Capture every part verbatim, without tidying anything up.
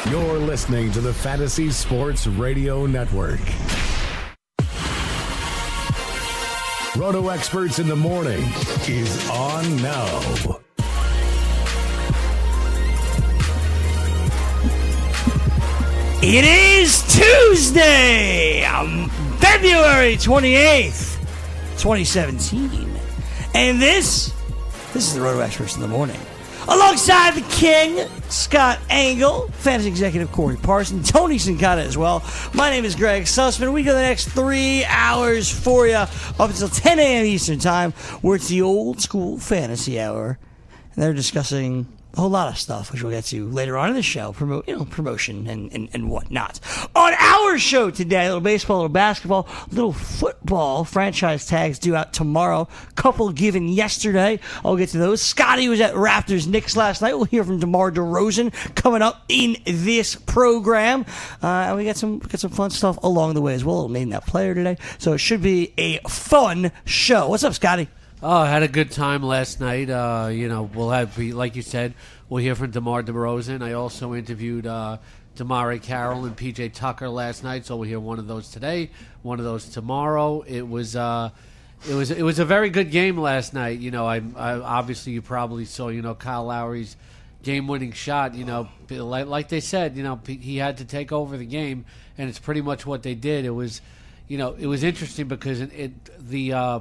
You're listening to the Fantasy Sports Radio Network. Roto Experts in the Morning is on now. It is Tuesday, um, February twenty-eighth, twenty seventeen. And this, this is the Roto Experts in the Morning. Alongside the King, Scott Engel, Fantasy Executive Corey Parson, Tony Sincata as well. My name is Greg Sussman. We go the next three hours for you up until ten a.m. Eastern Time, where it's the old school fantasy hour. And they're discussing a whole lot of stuff, which we'll get to later on in the show, promote, you know, promotion and, and, and whatnot. On our show today, a little baseball, a little basketball, a little football. Franchise tags due out tomorrow. Couple given yesterday. I'll get to those. Scotty was at Raptors Knicks last night. We'll hear from DeMar DeRozan coming up in this program. Uh, and we got some got some fun stuff along the way as well. We'll name that player today. So it should be a fun show. What's up, Scotty? Oh, I had a good time last night. Uh, you know, we'll have, like you said, we'll hear from DeMar DeRozan. I also interviewed uh, Damari Carroll and P J Tucker last night, so we'll hear one of those today, one of those tomorrow. It was, uh, it was, it was a very good game last night. You know, I, I obviously you probably saw, you know, Kyle Lowry's game-winning shot. You know, like, like they said, you know, he had to take over the game, and it's pretty much what they did. It was, you know, it was interesting because it, it the. Uh,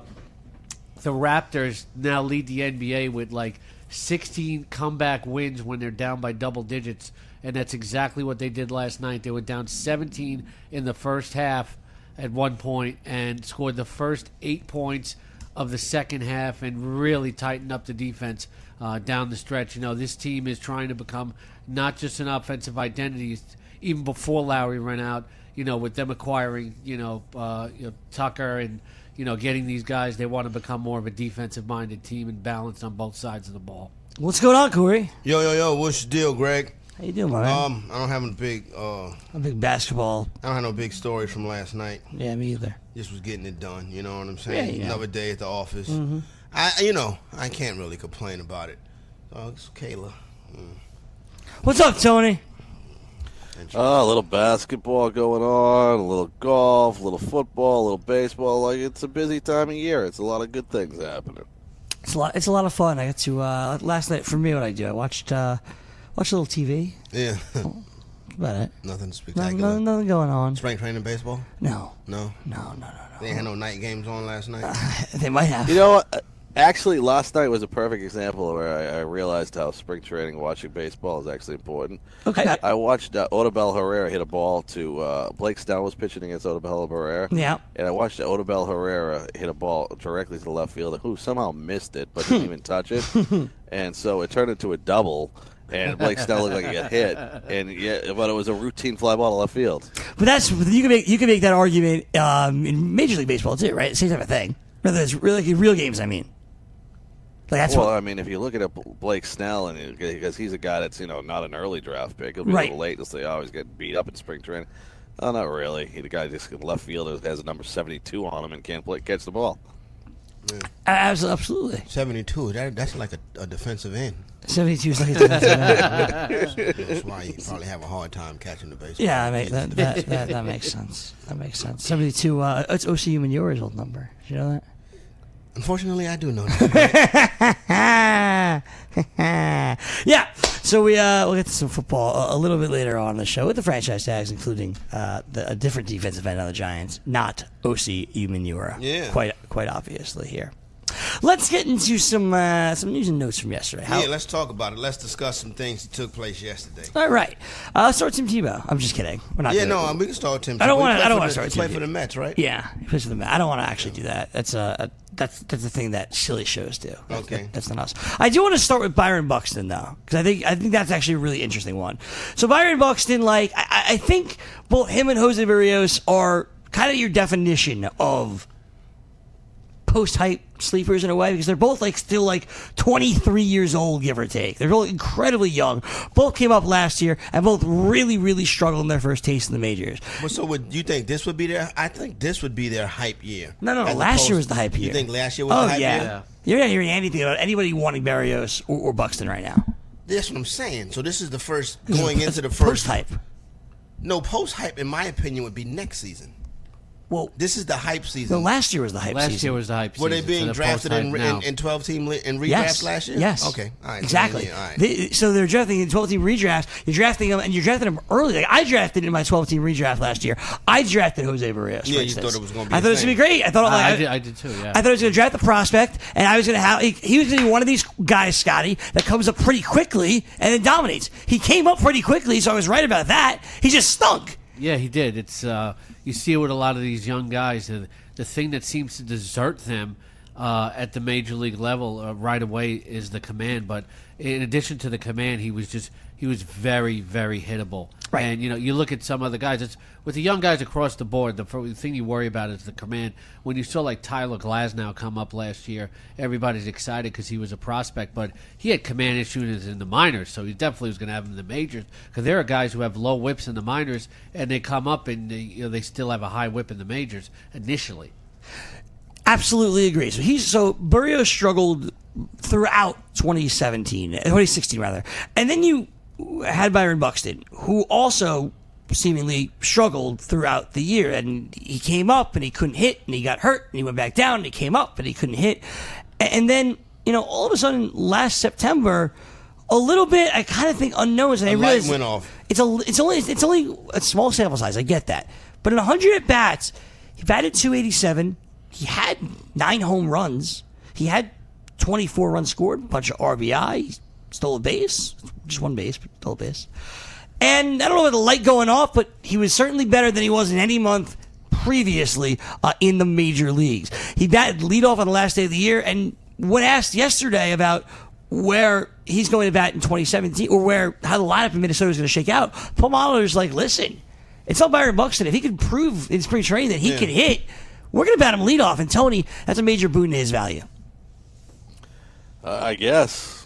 The Raptors now lead the N B A with like sixteen comeback wins when they're down by double digits, and that's exactly what they did last night. They were down seventeen in the first half at one point and scored the first eight points of the second half and really tightened up the defense uh, down the stretch. You know, this team is trying to become not just an offensive identity, even before Lowry ran out, you know, with them acquiring, you know, uh, you know Tucker and you know, getting these guys, they want to become more of a defensive-minded team and balanced on both sides of the ball. What's going on, Corey? Yo, yo, yo, what's the deal, Greg? How you doing, my man? Um, I don't have a big, uh, a big basketball. I don't have no big story from last night. Yeah, me either. Just was getting it done. You know what I'm saying? Yeah, yeah. Another day at the office. Mm-hmm. I, you know, I can't really complain about it. So it's Kayla. Mm. What's up, Tony? Uh, a little basketball going on, a little golf, a little football, a little baseball. Like, it's a busy time of year. It's a lot of good things happening. It's a lot. It's a lot of fun. I got to uh, last night. For me, what I do, I watched uh, watched a little T V. Yeah. Oh, that's about it. Nothing spectacular. No, no, nothing going on. Spring training baseball? No. No. No, no, no, no. They ain't had no night games on last night. Uh, they might have. You know what? Actually, last night was a perfect example where I, I realized how spring training, watching baseball, is actually important. Okay. I, I watched uh, Odubel Herrera hit a ball to uh, Blake Snell was pitching against Odubel Herrera. Yeah. And I watched Odubel Herrera hit a ball directly to the left fielder, who somehow missed it but didn't even touch it. And so it turned into a double. And Blake Snell looked like he got hit, and yeah, but it was a routine fly ball to left field. But that's you can make you can make that argument um, in Major League Baseball too, right? Same type of thing. Whether it's really real games, I mean. Like that's well, what, I mean, if you look at Blake Snell, and because he's a guy that's you know not an early draft pick, he'll be right. a little late. He'll say, "Oh, he's getting beat up in spring training." Oh, not really. He, the guy just left field has a number seventy-two on him and can't play, catch the ball. Yeah. Absolutely. seventy-two. That that's like a, a defensive end. seventy-two is like a defensive end. That's why you probably have a hard time catching the baseball. Yeah, I mean, that, that, that, that makes sense. That makes sense. seventy-two, uh, it's O C U Manura's old number. Did you know that? Unfortunately, I do know that. Yeah, so we, uh, we'll get to some football a, a little bit later on in the show with the franchise tags, including uh, the, a different defensive end on the Giants, not O C U Manura. Yeah. Quite, quite obviously here. Let's get into some uh, some news and notes from yesterday. How- yeah, let's talk about it. Let's discuss some things that took place yesterday. All right. Uh, let's start with Tim Tebow. I'm just kidding. We're not yeah, doing no, it. we can start with Tim Tebow. I don't want He to. I don't played want to for the- start. Play for the Mets, right? Yeah, he plays for the Mets. I don't want to actually do that. That's a, a that's that's the thing that silly shows do. That's, Okay. that, that's not us. I do want to start with Byron Buxton though, because I think I think that's actually a really interesting one. So Byron Buxton, like I, I think both him and Jose Berrios are kind of your definition of post-hype sleepers in a way, because they're both like still like twenty-three years old, give or take. They're both incredibly young. Both came up last year and both really, really struggled in their first taste in the majors. Well, so would you think this would be their? I think this would be their hype year. No, no, no. As Last opposed- year was the hype year. You think last year was oh, the hype yeah. year? Yeah. You're not hearing anything about anybody wanting Berrios or, or Buxton right now. That's what I'm saying. So this is the first going It's into the first post hype. No, post hype, in my opinion, would be next season. Well, This is the hype season. no, last year was the hype Last season. year was the hype Were season. they being so they're drafted in, post-hype now. in, in twelve team li- in redrafts Yes. last year? Yes. Okay. All right. Exactly. Yeah, all right. They- so they're drafting in twelve team redrafts. You're drafting them, and you're drafting them early. Like I drafted in my twelve team redraft last year. I drafted Jose Barrios. For Yeah, you instance. thought it was gonna be I a thought it was going to be thing. great. I thought Uh, like, I, did, I did too, yeah. I thought I was going to draft the prospect, and I was going to have he, he was going to be one of these guys, Scotty, that comes up pretty quickly and then dominates. He came up pretty quickly, so I was right about that. He just stunk. Yeah, he did. It's uh, you see it with a lot of these young guys. The, the thing that seems to desert them uh, at the major league level uh, right away is the command. But in addition to the command, he was just he was very very hittable. Right. And you know, you look at some other guys. It's with the young guys across the board. The, fir- the thing you worry about is the command. When you saw like Tyler Glasnow come up last year, everybody's excited because he was a prospect, but he had command issues in the minors, so he definitely was going to have him in the majors. Because there are guys who have low whips in the minors, and they come up and they, you know, they still have a high whip in the majors initially. Absolutely agree. So he's so Barrios struggled throughout twenty seventeen, twenty sixteen rather, and then you had Byron Buxton, who also seemingly struggled throughout the year, and he came up and he couldn't hit, and he got hurt, and he went back down, and he came up and he couldn't hit, and then you know all of a sudden last September, a little bit I kind of think unknowns, and A I light realized went off. It's a it's only it's only a small sample size. I get that, but in one hundred at bats, he batted two eighty-seven. He had nine home runs. He had twenty-four runs scored, a bunch of R B I. He stole a base, just one base, but stole a base. And I don't know about the light going off, but he was certainly better than he was in any month previously uh, in the major leagues. He batted leadoff on the last day of the year, and when asked yesterday about where he's going to bat in twenty seventeen, or where how the lineup in Minnesota is going to shake out, Paul Molitor's like, listen, it's all Byron Buxton. If he could prove in spring training that he Yeah. can hit, we're going to bat him leadoff. And Tony, that's a major boon to his value. Uh, I guess.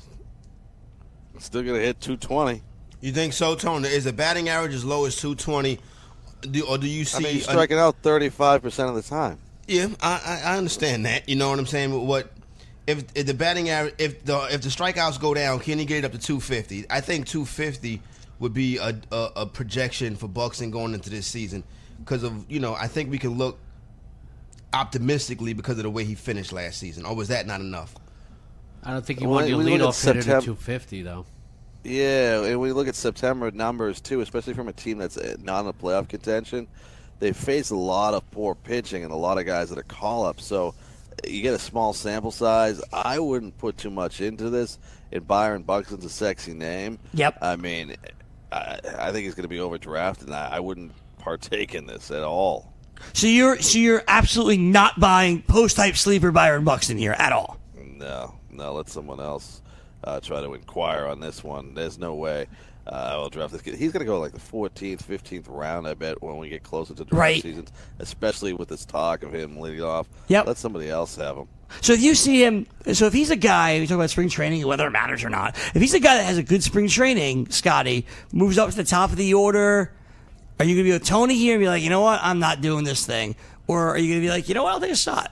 Still going to hit two twenty. You think so, Tony? Is the batting average as low as two twenty, do, or do you see? I mean, he's striking out thirty-five percent of the time. Yeah, I, I I understand that. You know what I'm saying? But what if, if the batting average, if the if the strikeouts go down, can he get it up to two fifty? I think two fifty would be a, a, a projection for Buxton going into this season because of you know I think we can look optimistically because of the way he finished last season. Or was that not enough? I don't think you Well, want your we look at leadoff hitter Septem- at two fifty though. Yeah, and we look at September numbers too, especially from a team that's not in the playoff contention. They face a lot of poor pitching and a lot of guys that are call-ups. So you get a small sample size. I wouldn't put too much into this. And Byron Buxton's a sexy name. Yep. I mean, I, I think he's going to be overdrafted, and I, I wouldn't partake in this at all. So you're so you're absolutely not buying post-type sleeper Byron Buxton here at all. No, no, let someone else uh, try to inquire on this one. There's no way uh, I will draft this kid. He's going to go like the fourteenth, fifteenth round, I bet, when we get closer to draft Right. seasons, especially with this talk of him leading off. Yep. Let somebody else have him. So if you see him, so if he's a guy, we talk about spring training, whether it matters or not. If he's a guy that has a good spring training, Scotty, moves up to the top of the order, are you going to be with Tony here and be like, you know what, I'm not doing this thing? Or are you going to be like, you know what, I'll take a shot?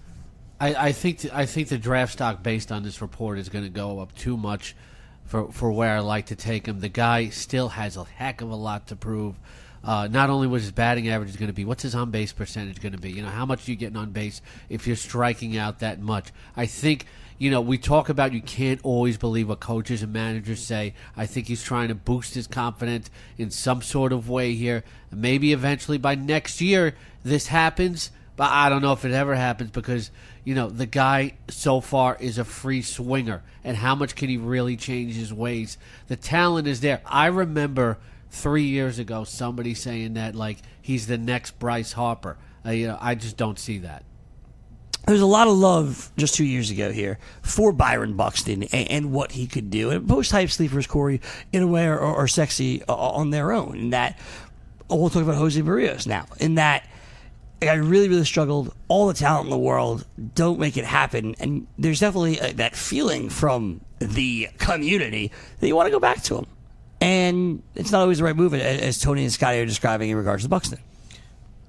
I, I think th- I think the draft stock based on this report is going to go up too much for for where I like to take him. The guy still has a heck of a lot to prove. Uh, not only what his batting average is going to be, what's his on base percentage going to be? You know, how much are you getting on base if you're striking out that much? I think, you know, we talk about you can't always believe what coaches and managers say. I think he's trying to boost his confidence in some sort of way here. Maybe eventually by next year this happens, but I don't know if it ever happens because, you know, the guy so far is a free swinger. And how much can he really change his ways? The talent is there. I remember three years ago somebody saying that, like, he's the next Bryce Harper. Uh, you know, I just don't see that. There's a lot of love just two years ago here for Byron Buxton and, and what he could do. And post-type sleepers, Corey, in a way, are, are sexy on their own. In that, oh, we'll talk about Jose Barrios now. In that, I really, really struggled. All the talent in the world, don't make it happen. And there's definitely a, that feeling from the community that you want to go back to him. And it's not always the right move, as Tony and Scotty are describing in regards to Buxton.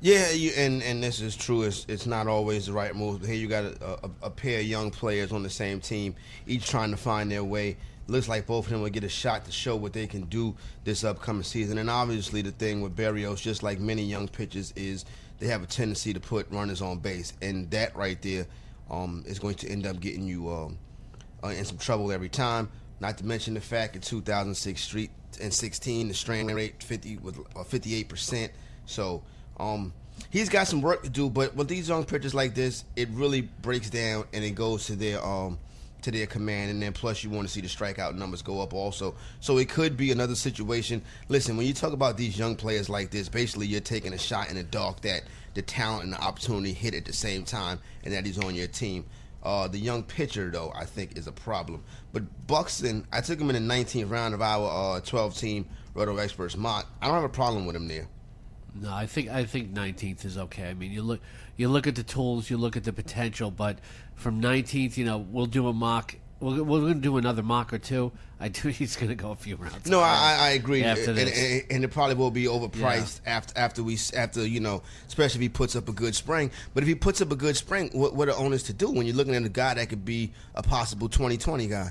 Yeah, you, and, and this is true. It's, it's not always the right move. Here you got a, a, a pair of young players on the same team, each trying to find their way. Looks like both of them will get a shot to show what they can do this upcoming season. And obviously the thing with Berrios, just like many young pitchers, is they have a tendency to put runners on base. And that right there um, is going to end up getting you um, uh, in some trouble every time. Not to mention the fact in two thousand six Street and sixteen, the strand rate fifty was uh, fifty-eight percent. So um, he's got some work to do. But with these young pitchers like this, it really breaks down and it goes to their um, to their command. And then plus you want to see the strikeout numbers go up also. So it could be another situation. Listen, when you talk about these young players like this, basically you're taking a shot in the dark that the talent and the opportunity hit at the same time and that he's on your team. Uh, the young pitcher, though, I think is a problem. But Buxton, I took him in the nineteenth round of our uh, twelve-team Roto Experts mock. I don't have a problem with him there. No, I think I think nineteenth is okay. I mean, you look you look at the tools, you look at the potential, but from nineteenth, you know, we'll do a mock. We're, we're going to do another mock or two. I do. He's going to go a few rounds. No, I, I agree, After and, this. and, and it probably will be overpriced Yeah. after after we after you know, especially if he puts up a good spring. But if he puts up a good spring, what what are owners to do when you're looking at a guy that could be a possible twenty twenty guy?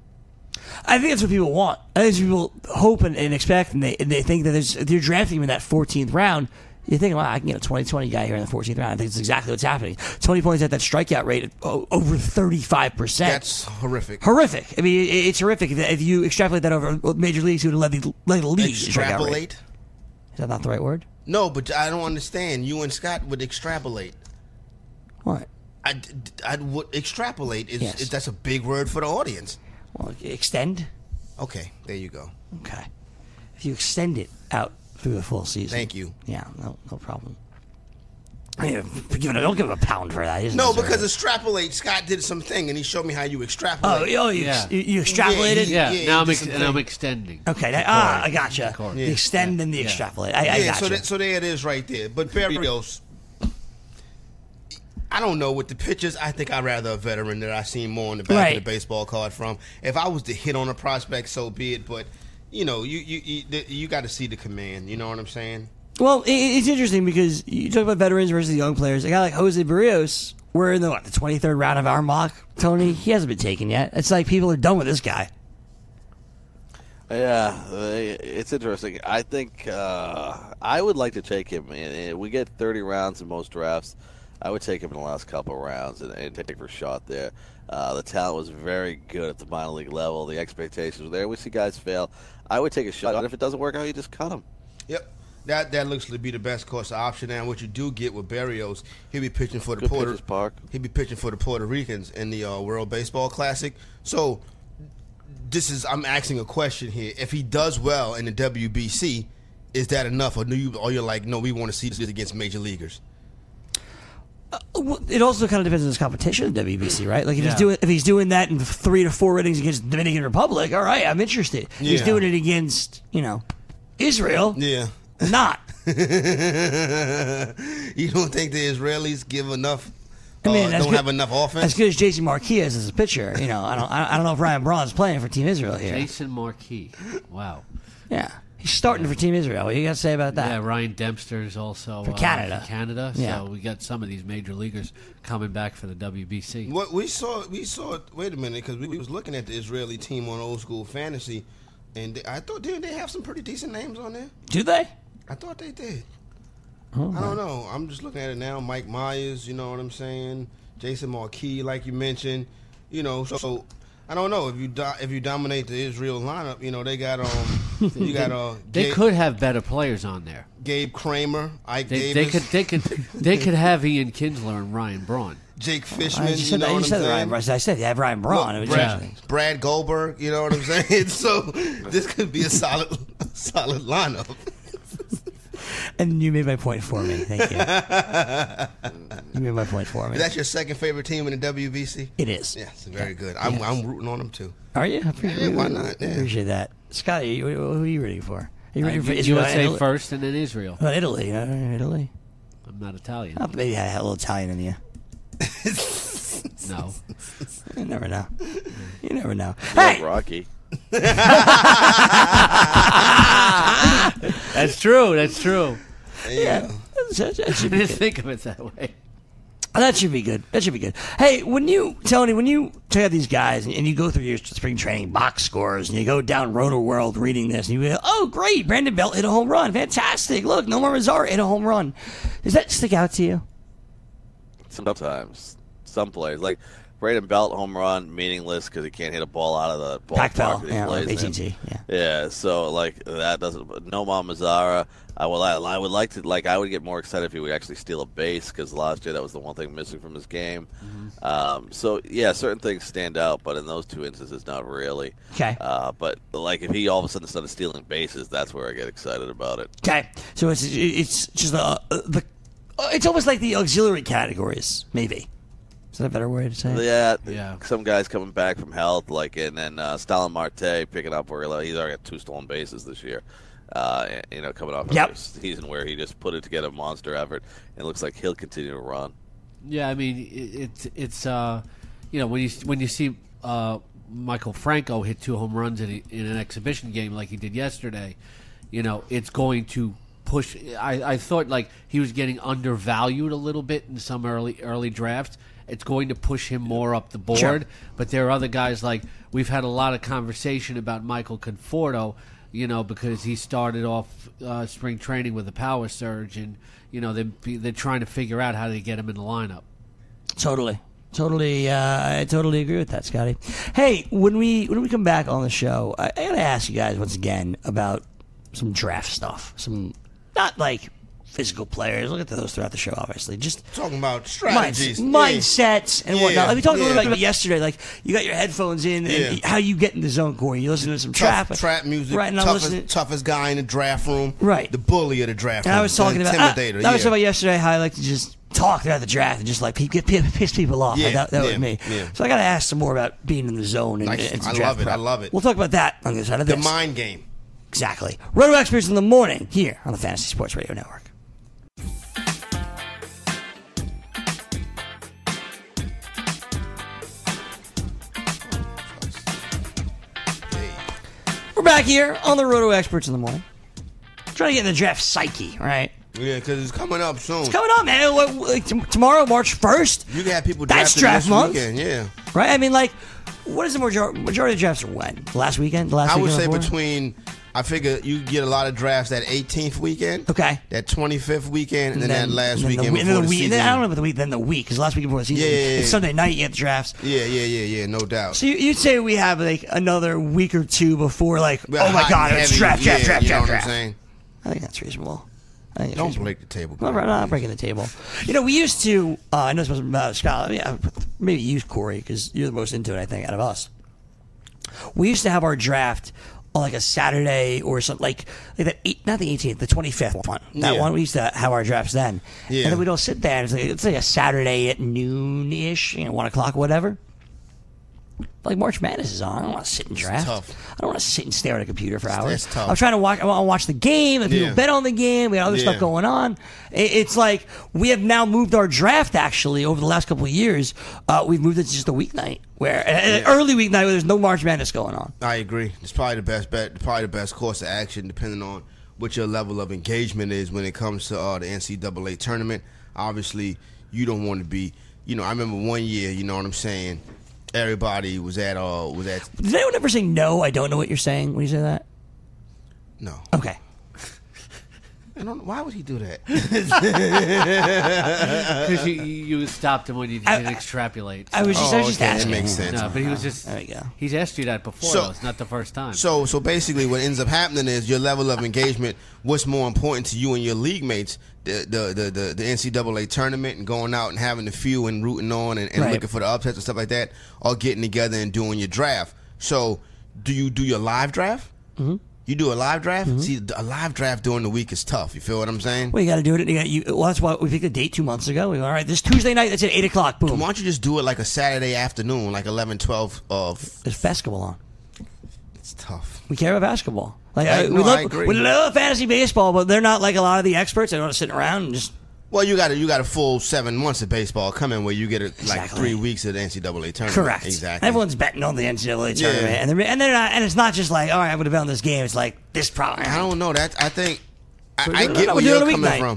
I think that's what people want. I think that's what people hope and, and expect, and they and they think that there's, if you're drafting him in that fourteenth round, you think, well, I can get a twenty twenty guy here in the fourteenth round. I think it's exactly what's happening. Tony points at that strikeout rate at oh, over thirty-five percent. That's horrific. Horrific. I mean, it, it's horrific. If, if you extrapolate that over major leagues, who would led the, led the league. in strikeout rate. Extrapolate? Is that not the right word? No, but I don't understand. You and Scott would extrapolate. What? I, I would extrapolate. Is, Yes. is that's a big word for the audience. Well, extend? Okay, there you go. Okay. If you extend it out through the full season. Thank you. Yeah, no, no problem. I mean, give it a, don't give him a pound for that. He doesn't No, deserve because it. extrapolate. Scott did something, and he showed me how you Oh, extrapolate. oh you, Yeah. you, you extrapolated? Yeah, Yeah, now I'm he ex- did and I'm something. extending. Okay, that, ah, I gotcha. course. The Yeah. extend and the Yeah. extrapolate. I, I yeah, gotcha. so that, so there it is right there. But Berrios, I don't know. With the pitchers, I think I'd rather a veteran that I've seen more on the back Right. of the baseball card from. If I was to hit on a prospect, so be it. But you know, you you you, you got to see the command. You know what I'm saying? Well, it, it's interesting because you talk about veterans versus young players. A guy like Jose Barrios, we're in the, what, the twenty-third round of our mock, Tony. He hasn't been taken yet. It's like people are done with this guy. Yeah, they- it's interesting. I think uh, I would like to take him. And and we get thirty rounds in most drafts. I would take him in the last couple of rounds and, and take for a shot there. Uh, the talent was very good at the minor league level. The expectations were there. We see guys fail. I would take a shot. And if it doesn't work out, you just cut him. Yep. That that looks to be the best course of option. And what you do get with Berrios, he'll be pitching for the Good Puerto pitches, Park. He'll be pitching for the Puerto Ricans in the uh, World Baseball Classic. So this is I'm asking a question here. If he does well in the W B C, is that enough, or do you or you're like, no, we want to see this against major leaguers? Well, it also kind of depends on his competition in W B C, right? Like if Yeah. he's doing if he's doing that in three to four innings against the Dominican Republic, all right, I'm interested. If He's Yeah. doing it against, you know, Israel. Yeah. Not. You don't think the Israelis give enough? I mean, uh, as don't good- have enough offense. As good as Jason Marquez is as a pitcher, you know, I don't I don't know if Ryan Braun's playing for Team Israel here. Jason Marquis. Wow. Yeah, he's starting for Team Israel. What do you got to say about that? Yeah, Ryan Dempster is also For uh, Canada. for Canada. Yeah. So we got some of these major leaguers coming back for the W B C. What we saw, we saw. Wait a minute, because we, we was looking at the Israeli team on Old School Fantasy, and they, I thought didn't they have some pretty decent names on there? Do they? I thought they did. Oh, I don't know. I'm just looking at it now. Mike Myers, you know what I'm saying? Jason Marquis, like you mentioned, you know. So, so I don't know if you do, if you dominate the Israel lineup, you know they got um you got uh They Gabe, could have better players on there. Gabe Kramer, Ike They, they Davis, could they could they could have Ian Kinsler and Ryan Braun. Jake I Fishman. just you said, know that, you what said I'm Ryan saying? Braun. I said you have Ryan Braun. It was Brad, interesting. Brad Goldberg, you know what I'm saying? So this could be a solid solid lineup. And you made my point for me. Thank you. You made my point for me. Is that your second favorite team in the W B C? It is. Yes, very good. I'm Yes. I'm rooting on them too. Are you? I appreciate, Yeah, why not? Yeah. appreciate that. Scott, you, who are you rooting for? Are you rooting for Uh, Israel? U S A Italy? first and then Israel. Oh, Italy. Uh, Italy. I'm not Italian. Oh, maybe I had a little Italian in you. No. You never know. You never know. Like Hey! Rocky. That's true. That's true. There you Yeah, go. that, that I should be didn't good. think of it that way. That should be good. That should be good. Hey, when you, Tony, when you check out these guys and you go through your spring training box scores and you go down Roto World reading this and you go, oh, great, Brandon Belt hit a home run. Fantastic. Look, Nomar Mazara hit a home run. Does that stick out to you? Sometimes. Some players. Like, Braden Belt home run, meaningless because he can't hit a ball out of the Pac ballpark Bell, that he yeah, plays A T and in. T, yeah. Yeah, so, like, that doesn't... Nomar Mazara, I would, I would like to... Like, I would get more excited if he would actually steal a base because last year that was the one thing missing from his game. Mm-hmm. Um, so, yeah, certain things stand out, but in those two instances, not really. Okay. Uh, but, like, if he all of a sudden started stealing bases, that's where I get excited about it. Okay. So it's it's just uh, the... It's almost like the auxiliary categories, maybe. Is that a better way to say it? Yeah, Yeah. some guys coming back from health, like and then uh, Stalin Marte picking up where he's already got two stolen bases this year. Uh, you know, coming off Yep. a season where he just put it together, a monster effort, and it looks like he'll continue to run. Yeah, I mean, it, it's it's uh, you know, when you when you see uh, Michael Franco hit two home runs in, a, in an exhibition game like he did yesterday, you know, it's going to push. I, I thought like he was getting undervalued a little bit in some early early drafts. It's going to push him more up the board. Sure. But there are other guys like we've had a lot of conversation about Michael Conforto, you know, because he started off uh, spring training with a power surge, and you know they they're trying to figure out how to get him in the lineup. Totally. Totally, uh, I totally agree with that, Scotty. Hey, when we when we come back on the show, I, I gotta ask you guys once again about some draft stuff. Some not like physical players. We'll get to those throughout the show, obviously. Just Talking about minds, strategies. mindsets and Yeah. whatnot. Like we talked a little Yeah. bit about yesterday. Like you got your headphones in, and Yeah. how you get in the zone, Corey. You listen to some Tough, trap, trap music, right? And I'm toughest, listening. toughest guy in the draft room, Right. The bully of the draft And room. I was talking the about. I, intimidator. I was yeah. talking about yesterday how I like to just talk throughout the draft and just like pe- get, p- piss people off. Yeah, Like, that that yeah, was me. yeah. So I got to ask some more about being in the zone and, Nice. and some I draft love it. prep. I love it. We'll talk about that on the other side of the this. mind game. Exactly. Roto Experts in the morning here on the Fantasy Sports Radio Network. We're back here on the Roto Experts in the morning. Trying to get in the draft psyche, right? Yeah, because it's coming up soon. It's coming up, man. Like, like, t- tomorrow, March first. You can have people That's drafting draft this month. weekend. Yeah, Right? I mean, like, what is the majority, majority of drafts are when? The last weekend? The last I would weekend say before? between. I figure you get a lot of drafts that eighteenth weekend, Okay. that twenty-fifth weekend, and, then, that last and then weekend the, before and then the, the week, and season. then, I don't know about the week, then the week, because last weekend before the season, Yeah, yeah, yeah. it's Sunday night, you get the drafts. Yeah, yeah, yeah, yeah, no doubt. So you, you'd say we have like another week or two before, like, We're oh my hot God, and it's heavy, draft, draft, yeah, draft, you know draft, what I'm draft. saying? I think that's reasonable. I think it's Don't reasonable. break the table. I'm not, not breaking the table. You know, we used to, uh, I know it's supposed to be about Scott, yeah, maybe you, Corey, because you're the most into it, I think, out of us. We used to have our draft on like a Saturday or something, like, like that, eight, not the eighteenth, the twenty-fifth one. That Yeah. one, we used to have our drafts then. Yeah. And then we'd all sit there, and it's like, it's like a Saturday at noon-ish, you know, one o'clock, whatever. Like March Madness is on. I don't want to sit and draft. tough. I don't want to sit and stare at a computer for hours. That's tough. I'm trying to watch. I want to watch the game. And people Yeah. bet on the game. We got other Yeah. stuff going on. It, it's like we have now moved our draft. Actually, over the last couple of years, uh, we've moved it to just a weeknight, where an Yeah. early weeknight where there's no March Madness going on. I agree. It's probably the best bet. Probably the best course of action, depending on what your level of engagement is when it comes to uh, the N C double A tournament. Obviously, you don't want to be. You know, I remember one year. You know what I'm saying? Everybody was at uh was at Does anyone ever say no? I don't know what you're saying when you say that. no. Okay. I don't. Why would he do that? Because you, you stopped him when you I- didn't extrapolate. I was just, I was Oh, just okay, that asking. makes sense. no, but he was just. There you go. He's asked you that before. So- though. It's not the first time. So, so basically, what ends up happening is your level of engagement. What's more important to you and your league mates? The the the the, the N C double A tournament and going out and having the few and rooting on and, and Right. looking for the upsets and stuff like that, or getting together and doing your draft. So, do you do your live draft? Mm-hmm. You do a live draft. Mm-hmm. See, a live draft during the week is tough. You feel what I'm saying? Well, you got to do it. You got you. Well, that's why we picked a date two months ago. We go, all right, this Tuesday night. That's at eight o'clock. Boom. Why don't you just do it like a Saturday afternoon, like eleven, twelve of? There's basketball on. It's tough. We care about basketball. Like I- I, we no, love, I agree. we love fantasy baseball, but they're not like a lot of the experts. They don't want to sit around and just. Well, you got a, you got a full seven months of baseball coming where you get a, like Exactly. three weeks of the N C double A tournament. Correct. Exactly. Everyone's betting on the N C double A Yeah. tournament, and they're, and they're not. And it's not just like, all right, I'm going to bet on this game. It's like this problem. I don't know. That I think I, So I no, get no, where we're you're doing a coming weeknight. from.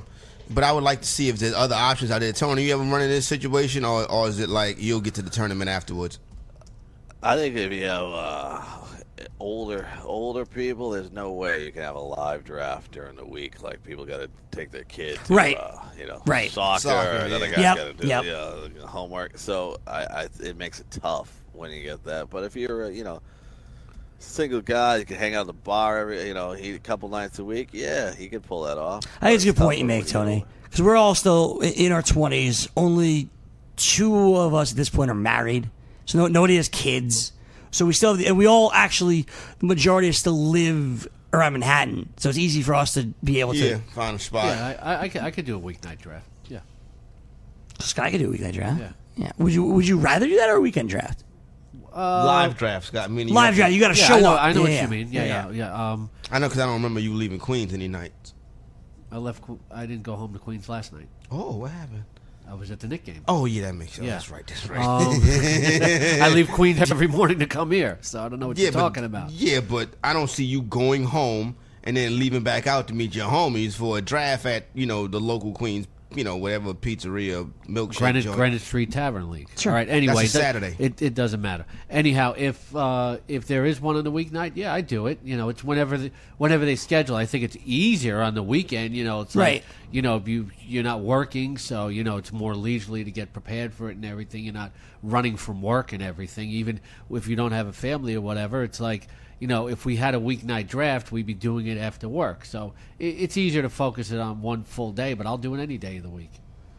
But I would like to see if there's other options out there. Tony, you ever run in this situation, or, or is it like you'll get to the tournament afterwards? I think if you have uh, older older people, there's no way you can have a live draft during the week. Like people got to take their kid to, Right. uh, you know, Right. soccer. Soccer, Another yeah. guy Yep, got to do yep. the uh, homework. So I, I, it makes it tough when you get that. But if you're, uh, you know, single guy, you can hang out at the bar every, you know, he, a couple nights a week. Yeah, he could pull that off. I think it's a good But point you tougher make, when Tony. you- Because we're all still in our twenties. Only two of us at this point are married, so no, nobody has kids. So we still have, and we all actually, the majority of us still live around Manhattan. So it's easy for us to be able to. Yeah, find a spot. Yeah, I, I, I, could, I could do a weeknight draft. Yeah. Sky could do a weekend draft. Yeah. Yeah. Would you Would you rather do that or a weekend draft? Live drafts got many. Live draft. You got to Yeah, show I know, up. I know Yeah, what yeah. you mean. Yeah, yeah, yeah. Um, I know because I don't remember you leaving Queens any nights. I left. Que- I didn't go home to Queens last night. Oh, what happened? I was at the Knick game. Oh, yeah, that makes sense. Yeah. That's right. That's right. Um, I leave Queens every morning to come here, so I don't know what yeah, you're but, talking about. Yeah, but I don't see you going home and then leaving back out to meet your homies for a draft at, you know, the local Queens, you know, whatever pizzeria, milkshake Greenwich, joint. Greenwich Street Tavern League. Sure. All right. Anyway, That's a that- Saturday. It, it doesn't matter. Anyhow, if uh, if there is one on the weeknight, yeah, I do it. You know, it's whenever the, whenever they schedule. I think it's easier on the weekend. You know, it's Right. like, you know, you you're not working, so you know it's more leisurely to get prepared for it and everything. You're not running from work and everything. Even if you don't have a family or whatever, it's like, you know, if we had a weeknight draft, we'd be doing it after work. So it, it's easier to focus it on one full day, but I'll do it any day of the week.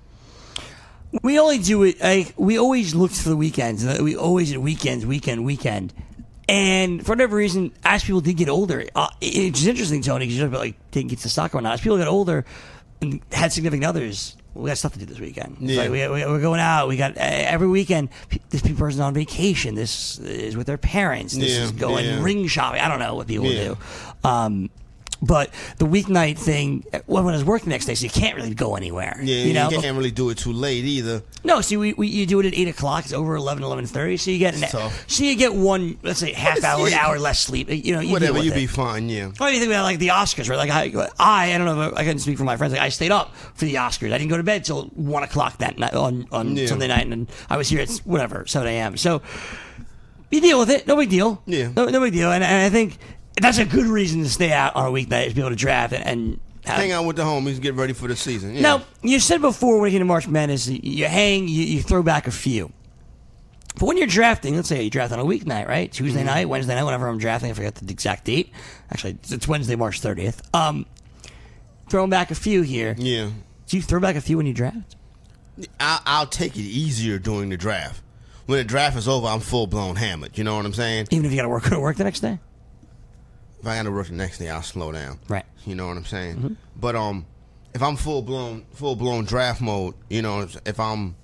We only do it. Like, we always looked for the weekends. We always did weekends, weekend, weekend. And for whatever reason, as people did get older, uh, it's interesting, Tony, because you're talking about like taking kids to soccer or not. As people get older and had significant others, we got stuff to do this weekend. It's Yeah. like we, we, we're going out. We got uh, every weekend. pe- This person's on vacation. This is with their parents. This Yeah, is going yeah. ring shopping. I don't know what people Yeah. do. Um, but the weeknight thing, well, when I was working the next day, so you can't really go anywhere. Yeah, you know, you can't really do it too late either. no, see, we, we you do it at eight o'clock. It's over eleven, eleven thirty. So you get an, It's tough. so you get one, let's say, half it's- hour, an yeah. hour less sleep. You know, you Whatever, deal with you it. be fine, yeah. What do you think about like the Oscars? Right? Like I, I, I don't know. If I, I couldn't speak for my friends. Like I stayed up for the Oscars. I didn't go to bed till one o'clock that night on on Yeah. Sunday night, and then I was here at whatever seven a.m. So you deal with it. No big deal. Yeah. no, no big deal. And, and I think that's a good reason to stay out on a weeknight is be able to draft and. and have, Hang out with the homies, get ready for the season. Yeah. Now, you said before when you get to March Madness, you, you hang, you, you throw back a few. But when you're drafting, let's say you draft on a weeknight, right? Tuesday Mm-hmm. night, Wednesday night, whenever I'm drafting, I forget the exact date. Actually, it's, it's Wednesday, March thirtieth. Um, throwing back a few here. Yeah. Do you throw back a few when you draft? I'll, I'll take it easier during the draft. When the draft is over, I'm full blown hammered. You know what I'm saying? Even if you got to work, go to work the next day? If I got to work the next day, I'll slow down. Right. You know what I'm saying? But um, if I'm full blown, full blown draft mode, you know, if I'm,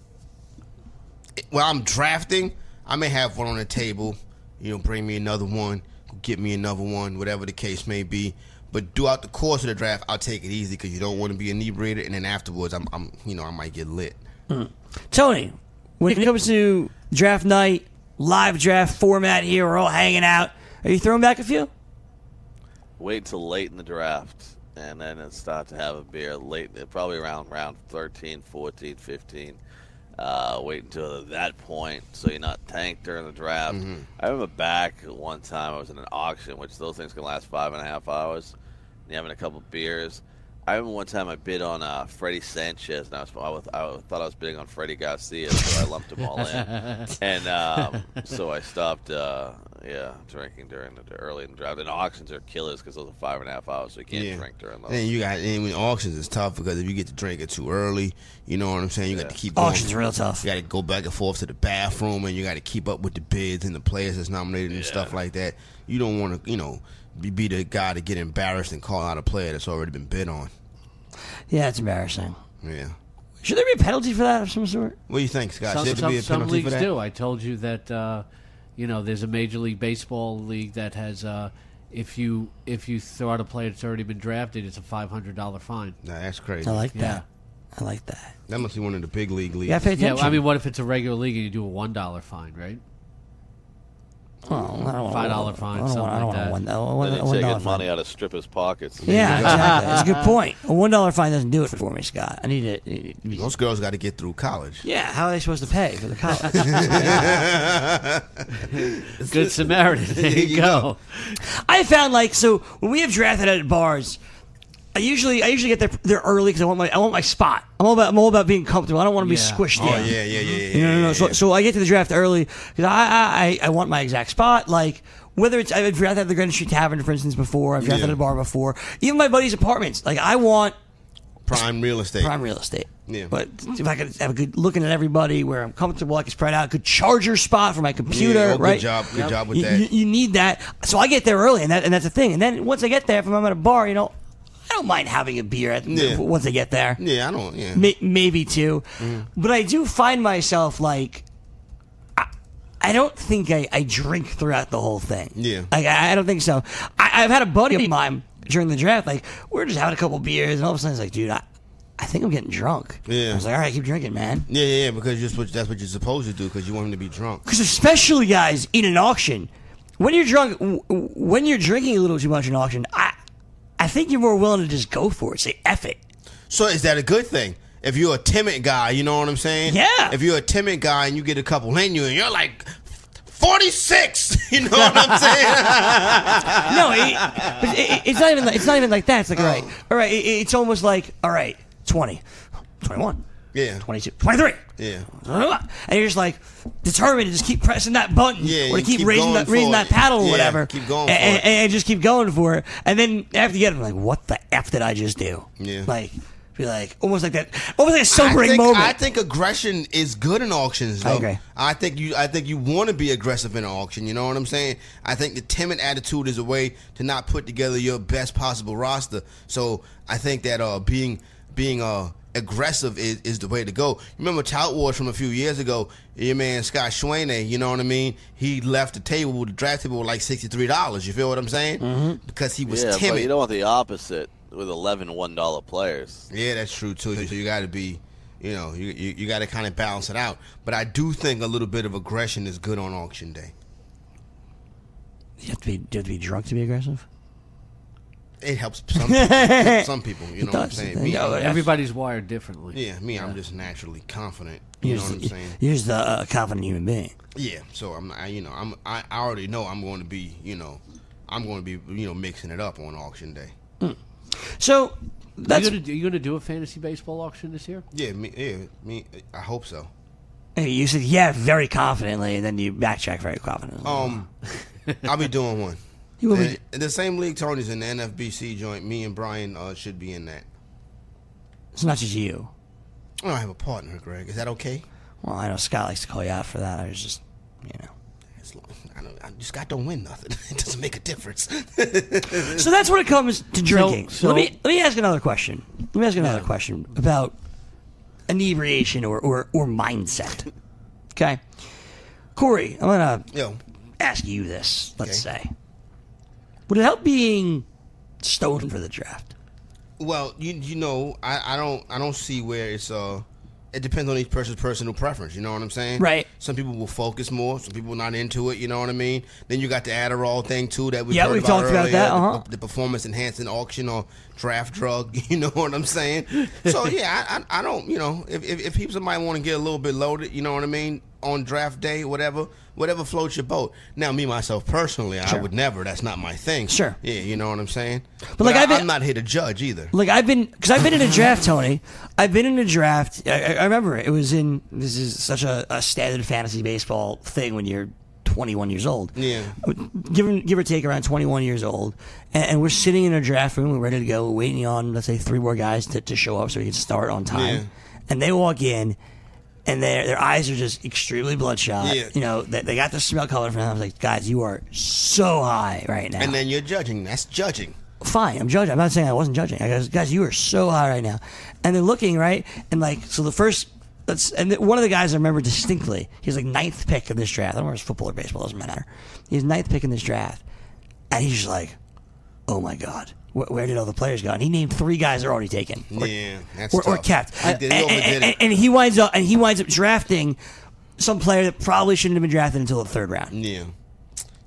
when I'm drafting, I may have one on the table. You know, bring me another one, get me another one, whatever the case may be. But throughout the course of the draft, I'll take it easy because you don't want to be inebriated, and then afterwards, I'm, I'm, you know, I might get lit. Tony, when it comes to draft night, live draft format here, we're all hanging out. Are you throwing back a few? Wait till late in the draft, and then it start to have a beer late, probably around round thirteen, fourteen, fifteen. Uh, wait until that point so you're not tanked during the draft. Mm-hmm. I remember back one time I was in an auction, which those things can last five and a half hours, and you're having a couple beers. I remember one time I bid on uh, Freddie Sanchez, and I, was, I, was, I thought I was bidding on Freddie Garcia, so I lumped them all in. And um, so I stopped, uh, yeah, drinking during the early in the draft. And auctions are killers because those are five and a half hours, so you can't Yeah. drink during those. And you got, and when auctions is tough because if you get to drink it too early, you know what I'm saying? You got to keep going. Auctions are real tough. You got to go back and forth to the bathroom, and you got to keep up with the bids and the players that's nominated and stuff like that. You don't want to, you know, be, be the guy to get embarrassed and call out a player that's already been bid on. Yeah, it's embarrassing. Yeah. Should there be a penalty for that of some sort? What do you think, Scott? Some, Should there some, be a some penalty leagues for that? do. I told you that uh, you know there's a Major League Baseball league that has uh, if you if you throw out a player that's already been drafted, it's a five hundred dollar fine. Nah, that's crazy. I like Yeah. that. I like that. That must be one of the big league leagues. Yeah, pay Yeah, attention. I mean, what if it's a regular league and you do a one dollar fine, right? Oh, I don't want Five dollar fine, I don't something want. I don't like that. want one. Then One, he's one taking dollar money fine. out of strippers' pockets. Yeah, exactly. That's a good point. A one dollar fine doesn't do it for me, Scott. I need it. it- it- Those girls got to get through college. Yeah, how are they supposed to pay for the college? Good Samaritan. There you go. I found like so when we have drafted at bars, I usually I usually get there there early because I want my I want my spot. I'm all about I'm all about being comfortable. I don't want to be Yeah. squished Oh in. yeah, yeah, yeah, yeah. No, no, no. yeah, So, yeah. so I get to the draft early because I, I, I, I want my exact spot. Like whether it's I've drafted at the Greenwich Street Tavern, for instance, before. I've drafted Yeah. at a bar before. Even my buddies' apartments. Like I want Prime real estate. prime real estate. Yeah. But if I could have a good looking at everybody, where I'm comfortable, I can spread out, a good charger spot for my computer. Yeah, oh, right. Good job. Good Yep. job with You, that. you, you need that. So I get there early, and that and that's the thing. And then once I get there, if I'm at a bar, you know, I don't mind having a beer at, Yeah. once I get there. yeah, I don't. Yeah. May, maybe two, Mm-hmm. but I do find myself like I, I don't think I, I drink throughout the whole thing. Yeah. like, I, I don't think so. I, I've had a buddy of mine during the draft. Like we're just having a couple beers, and all of a sudden he's like, "Dude, I, I think I'm getting drunk." Yeah. I was like, "All right, keep drinking, man." Yeah, yeah, yeah, because you're supposed, that's what you're supposed to do because you want him to be drunk. Because especially guys in an auction, when you're drunk, w- w- when you're drinking a little too much in an auction, I I think you're more willing to just go for it. Say F it. So is that a good thing? If you're a timid guy, you know what I'm saying? Yeah. If you're a timid guy and you get a couple in you and you're like forty-six, you know what I'm saying? No, it, but it, it's not even. Like, it's not even like that. It's like all right, Oh. all right. It, it's almost like all right, twenty, twenty-one, Yeah. twenty-two, twenty-three. Yeah. And you're just like determined to just keep pressing that button, Yeah, or to you keep, keep raising going that raising for that it. paddle or Yeah, whatever. keep going and, for it. and, and just keep going for it. And then after you get it, I'm like, what the f did I just do? Yeah. Like, be like almost like that, almost like a sobering I think, moment. I think aggression is good in auctions. Though. I agree. I think you. I think you want to be aggressive in an auction. You know what I'm saying? I think the timid attitude is a way to not put together your best possible roster. So I think that uh, being being uh, aggressive is, is the way to go. Remember Tout Wars from a few years ago? Your man Scott Schwane, you know what I mean? He left the table, the draft table, with like sixty-three dollars. You feel what I'm saying? Mm-hmm. Because he was Yeah, timid. but you don't want the opposite with eleven one dollar players. Yeah, that's true too. So you got to be, you know, you you, you got to kind of balance it out. But I do think a little bit of aggression is good on auction day. you have to be, do you have to be drunk to be aggressive. It helps some people, some people. You know what I'm does. saying? Me, Yeah, I'm- Everybody's wired differently. yeah, me, I'm just naturally confident. You know You're what I'm just- saying? You're just a uh, confident human being. Yeah. So I'm, I, you know, I'm, I, I already know I'm going to be, you know, I'm going to be, you know, mixing it up on auction day. So Are that's you, gonna, are you gonna do a fantasy baseball auction this year? Yeah, me, yeah, me. I hope so. Hey, you said yeah very confidently, and then you backtrack very confidently. Um, I'll be doing one. You will be- The, the same league Tony's in the N F B C joint. Me and Brian uh, should be in that. It's not just you. Oh, I have a partner, Greg. Is that okay? Well, I know Scott likes to call you out for that. I was just, you know. As long, I don't. I, Scott don't win nothing. It doesn't make a difference. So that's when it comes to drinking. so- let me let me ask another question. Let me ask another question about inebriation or, or, or mindset. Okay, Corey, I'm gonna Yo, ask you this. Let's Okay. say, would it help being stoned for the draft? well, you you know, I, I don't I don't see where it's uh. It depends on each person's personal preference. You know what I'm saying? Right. Some people will focus more. Some people not into it. You know what I mean? Then you got the Adderall thing too that we Yeah, heard we've about talked about earlier, that, the- uh-huh. The, performance enhancing auction or draft drug. You know what I'm saying? So yeah, I, I I don't. You know, if if, if people might want to get a little bit loaded, you know what I mean, on draft day, whatever, whatever floats your boat. Now, me myself personally, Sure. I would never. That's not my thing. Sure. Yeah, you know what I'm saying. But, like, I, I've been- I'm not here to judge either. Like I've been, because I've been in a draft, Tony. I've been in a draft. I, I remember it was in. This is such a, a standard fantasy baseball thing when you're twenty-one years old. Yeah. Give or, give or take around twenty-one years old, and, and we're sitting in a draft room. We're ready to go. We're waiting on, let's say, three more guys to, to show up so we can start on time. Yeah. And they walk in, and their their eyes are just extremely bloodshot. Yeah. You know, they, they got the smell color from them. I was like, guys, you are so high right now. And then you're judging. That's judging. Fine, I'm judging. I'm not saying I wasn't judging. I goes, guys, you are so high right now. And they're looking, right? And like, so the first, let's, and one of the guys I remember distinctly, he was like ninth pick in this draft. I don't know if it's football or baseball, doesn't matter. He was ninth pick in this draft. And he's just like, oh my God, where, where did all the players go? And he named three guys that are already taken. Or, Yeah, that's or, or tough. kept. He did- he and, overdid and- it. and he winds up, and he winds up drafting some player that probably shouldn't have been drafted until the third round. Yeah.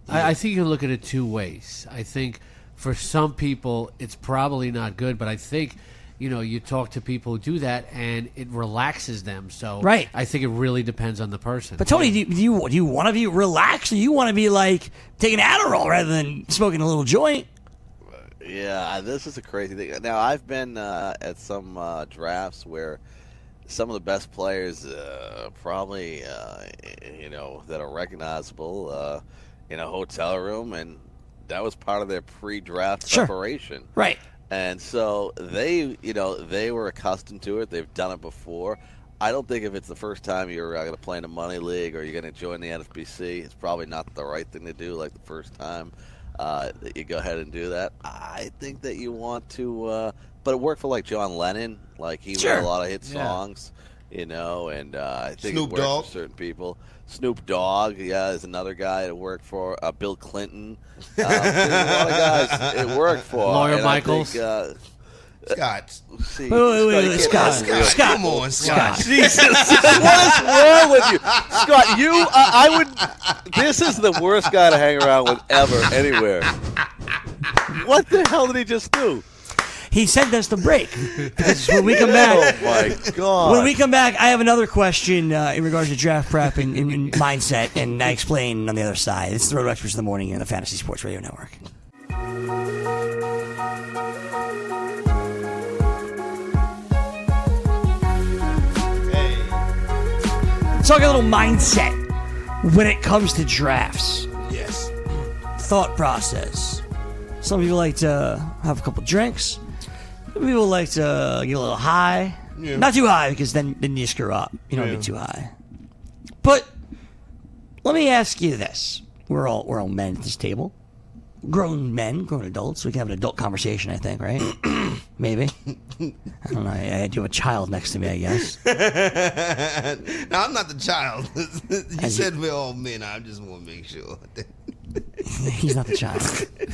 I, I think you can look at it two ways. I think for some people it's probably not good, but I think, you know, you talk to people who do that and it relaxes them. So Right. I think it really depends on the person. But Tony, do you, do you do you want to be relaxed, or you want to be like taking Adderall rather than smoking a little joint? Yeah, this is a crazy thing. Now, I've been uh, at some uh, drafts where some of the best players, uh, probably, uh, you know, that are recognizable uh, in a hotel room, and that was part of their pre-draft Sure. preparation. Right. And so they, you know, they were accustomed to it. They've done it before. I don't think if it's the first time you're uh, going to play in a money league or you're going to join the N F B C, it's probably not the right thing to do like the first time. Uh, that you go ahead and do that. I think that you want to, uh, but it worked for like John Lennon. Like he Sure. wrote a lot of hit Yeah. songs, you know, and uh, I think Snoop it worked Dogg. for certain people. Snoop Dogg, yeah, is another guy that worked for. Uh, Bill Clinton. Uh, there's a lot of guys it worked for. Lawyer and I Michaels. think, uh, Scott. see, Wait, wait, wait, you wait, can't Scott, have Scott, real- Scott. Come on, Scott. Scott. Jesus, what is wrong with you, Scott? You, uh, I would. This is the worst guy to hang around with ever, anywhere. What the hell did he just do? He sent us the break because when we come back, Oh my God! when we come back, I have another question uh, in regards to draft prep and, and, and mindset, and I explain on the other side. This is the Road Experts in the Morning on the Fantasy Sports Radio Network. Talk a little mindset when it comes to drafts. Yes. Thought process. Some people like to have a couple drinks. Some people like to get a little high. Yeah. Not too high because then, then you screw up. You don't Yeah. get too high. But let me ask you this. We're all we're all men at this table. Grown men, grown adults. We can have an adult conversation, I think, right? Maybe. I don't know. I, I do have a child next to me, I guess. No, I'm not the child. You As said we're all men. I just want to make sure. He's not the child.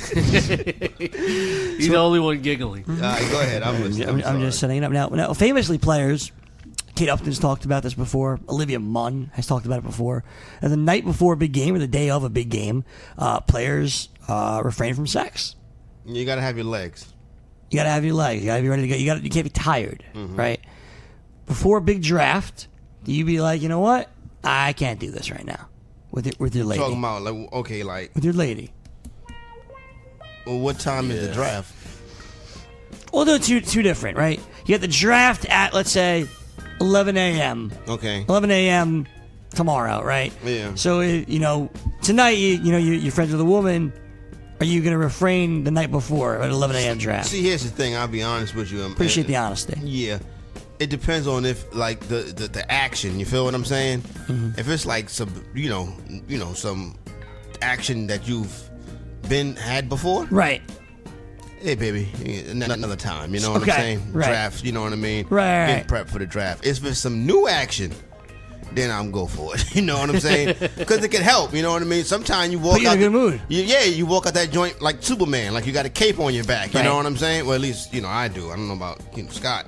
He's the only one giggling. All right, go ahead. I'm listening. I'm, I'm, I'm just sorry. setting it up now. Now, famously, players. Kate Upton's talked about this before. Olivia Munn has talked about it before. And the night before a big game or the day of a big game, uh, players uh, refrain from sex. You got to have your legs. You got to have your legs. You got to be ready to go. You got. You can't be tired, Mm-hmm. right? Before a big draft, you be like, you know what? I can't do this right now with your, with your lady. Talking about like okay, like With your lady. well, what time is the draft? Well, they're two two different, right? You got the draft at let's say eleven a.m. Okay. eleven a.m. tomorrow, right? Yeah. So, uh, you know, tonight, you, you know, you, you're friends with a woman. Are you going to refrain the night before at eleven a.m. draft? See, here's the thing. I'll be honest with you. um, Appreciate uh, the honesty. Yeah. It depends on if like the, the, the action. You feel what I'm saying? Mm-hmm. If it's like some, you know, you know, some action that you've been had before. Right. Hey, baby, an- another time. You know what Okay, I'm saying? right. Draft. You know what I mean? Right, Get right. prepped for the draft. If it's some new action, then I'm go for it. You know what I'm saying? Because it can help. You know what I mean? Sometimes you walk Put you in out a good the- mood. You, yeah, you walk out that joint like Superman, like you got a cape on your back. You Right. know what I'm saying? Well, at least you know I do. I don't know about you know, Scott,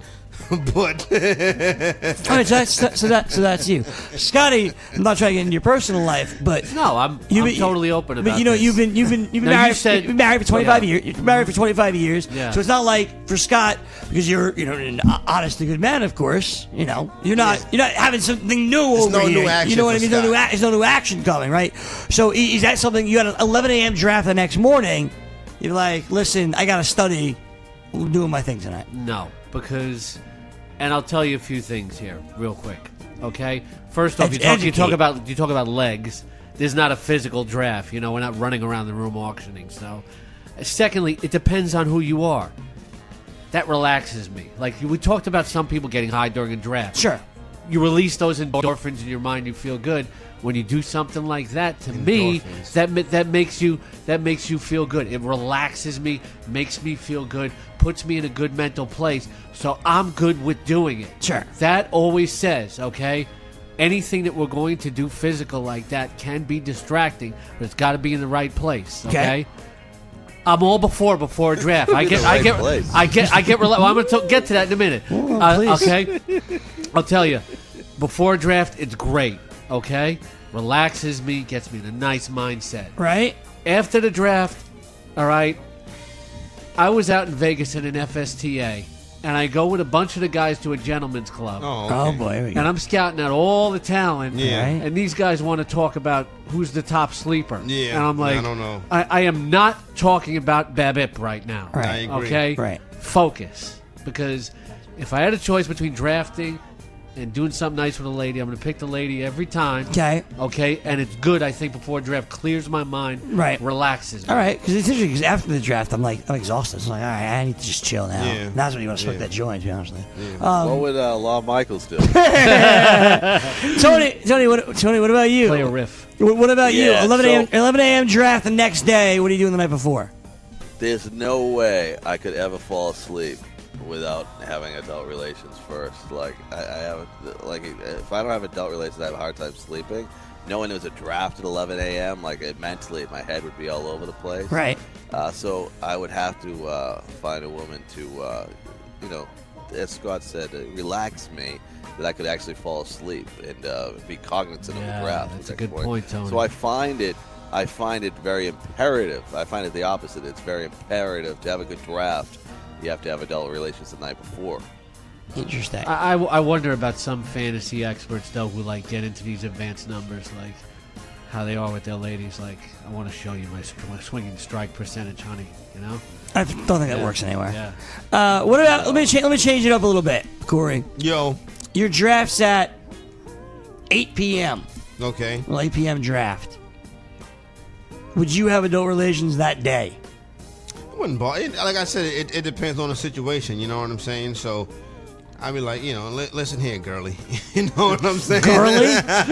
but All right, so that's, so that so that's you, Scotty. I'm not trying to get into your personal life, but No, I'm, You've I'm been- totally open about But you know, this. you've been you've been you've been No, you married. said- you've been married for twenty-five Yeah. years. You've been married for twenty-five years. Yeah. So it's not like for Scott because you're you know an honest and good man. Of course, you know you're not Yeah. you're not having something new There's over no here. new action You know what I for mean? No new, Scott. ac- there's no new action coming, right? So i- is that something you got an eleven a.m. draft the next morning? You're like, listen, I got to study. I'm doing my thing tonight. No, because, and I'll tell you a few things here, real quick. Okay, first off, Ed- you talk, you talk educate. about you talk about legs. There's not a physical draft. You know, we're not running around the room auctioning. So, secondly, it depends on who you are. That relaxes me. Like we talked about, some people getting high during a draft. Sure. You release those endorphins in your mind. You feel good when you do something like that. To me, Endorphins. that ma- that makes you that makes you feel good. It relaxes me, makes me feel good, puts me in a good mental place. So I'm good with doing it. Sure. That always says, okay, anything that we're going to do physical like that can be distracting, but it's got to be in the right place. Okay. Okay. I'm all before before a draft. I get, the I right get, place. I get, I get. Rela- well, I'm going to get to that in a minute. Uh, please. okay. I'll tell you, before a draft, it's great. Okay, relaxes me, gets me in a nice mindset. Right. after the draft, all right, I was out in Vegas in an F S T A, and I go with a bunch of the guys to a gentleman's club. Oh, okay. Oh boy, here we go. And I'm scouting out all the talent. Yeah. Right. And these guys want to talk about who's the top sleeper. Yeah, And I'm like, I don't know. I, I am not talking about Babip right now. Right. I agree. Okay? Right. Focus. Because if I had a choice between drafting and doing something nice with a lady, I'm going to pick the lady every time. Okay. Okay? And it's good, I think, before draft. Clears my mind. Right. Relaxes me. All right, because it's interesting. Because after the draft, I'm like, I'm exhausted. It's like, all right, I need to just chill now. Yeah. That's when you want to smoke Yeah. that joint. To be honest with you, um, what would uh, Law Michaels do? Tony, Tony, what, Tony, what about you? Play a riff. What, what about Yeah, you? eleven a.m. so- eleven a.m. draft the next day. What are you doing the night before? There's no way I could ever fall asleep without having adult relations first. Like I, I have, like if I don't have adult relations, I have a hard time sleeping. Knowing there was a draft at eleven a.m., like it, mentally, my head would be all over the place. Right. Uh, so I would have to uh, find a woman to, uh, you know, as Scott said, uh, relax me that I could actually fall asleep and uh, be cognizant of Yeah, the draft. that's at a that good point, Tony. So I find it. I find it very imperative. I find it the opposite. It's very imperative to have a good draft. You have to have adult relations the night before. Interesting. I, I, I wonder about some fantasy experts, though, who, like, get into these advanced numbers, like how they are with their ladies. Like, I want to show you my, my swinging strike percentage, honey, you know? I don't think that Yeah. works anywhere. Yeah. Uh, what about? Let me cha- let me change it up a little bit, Corey. Yo, Your draft's at eight p.m. okay. Well, eight p.m. draft. Would you have adult relations that day? I wouldn't bother. It, like I said, it, it depends on the situation. You know what I'm saying? So, I'd be like, you know, li- listen here, girly. You know what I'm saying? Girly?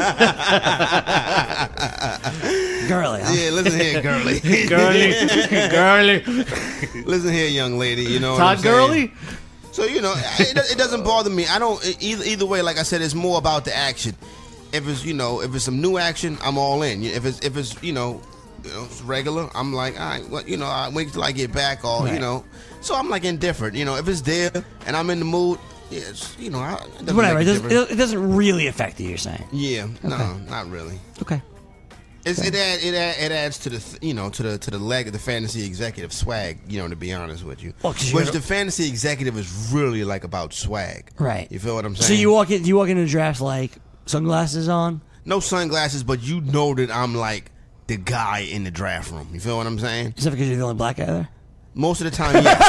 Girly, huh? Yeah, listen here, girly. Girly. Girly. Listen here, young lady. You know what I'm Todd saying? Gurley? So, you know, it, it doesn't bother me. I don't, either, either way, like I said, it's more about the action. If it's, you know, if it's some new action, I'm all in. If it's, if it's, you know, you know, it's regular, I'm like, all right, well, you know, I wait till I get back, or, Right. you know. So I'm like indifferent. You know, if it's there and I'm in the mood, yeah, it's, you know, I, it doesn't Whatever. It make a doesn't, difference. it doesn't really affect you, you're saying. Yeah, no, not really. Okay. It's, it add, it add, it adds to the th- you know to the to the leg of the fantasy executive swag. You know, to be honest with you, Well, 'cause which you're- the fantasy executive is really like about swag. Right. You feel what I'm saying? So you walk in, you walk into the draft like sunglasses on? no sunglasses, but you know that I'm like the guy in the draft room. You feel what I'm saying? Is that because you're the only black guy there? Most of the time, yes.